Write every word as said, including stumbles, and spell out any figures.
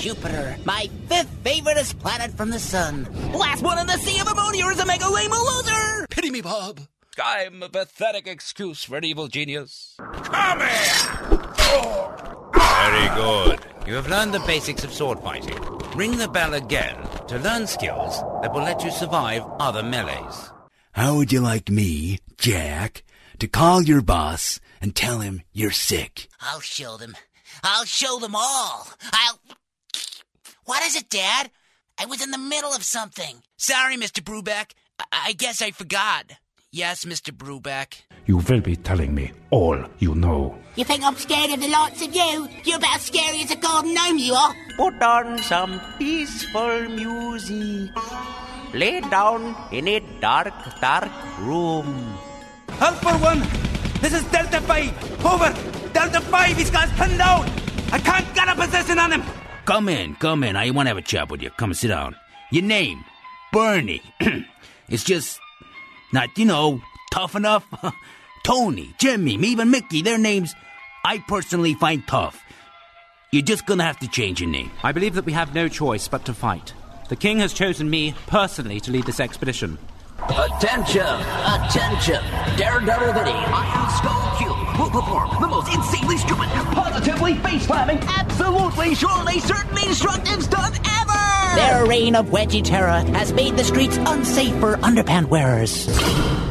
Jupiter, my fifth favoriteest planet from the sun. Last one in the sea of ammonia is a mega lame loser! Pity me, Bob. I'm a pathetic excuse for an evil genius. Come here! Very good. You have learned the basics of sword fighting. Ring the bell again to learn skills that will let you survive other melees. How would you like me, Jack, to call your boss and tell him you're sick? I'll show them. I'll show them all. I'll... What is it, Dad? I was in the middle of something. Sorry, Mister Brubeck. I, I guess I forgot. Yes, Mister Brubeck. You will be telling me all you know. You think I'm scared of the likes of you? You're about scary as a golden gnome, you are. Put on some peaceful music. Lay down in a dark, dark room. Alpha one, this is Delta five. Over. Delta five, he's got us pinned down. I can't get a position on him. Come in, come in. I want to have a chat with you. Come and sit down. Your name? Bernie. It's just not, you know, tough enough. Tony, Jimmy, even Mickey, their names I personally find tough. You're just gonna have to change your name. I believe that we have no choice but to fight. The king has chosen me personally to lead this expedition. Attention! Attention! Daredevil Vinny, Iron Skull Cube will perform the most insanely stupid, positively face-slamming, absolutely surely certainly destructive stunt ever! Their reign of wedgie terror has made the streets unsafe for underpant wearers.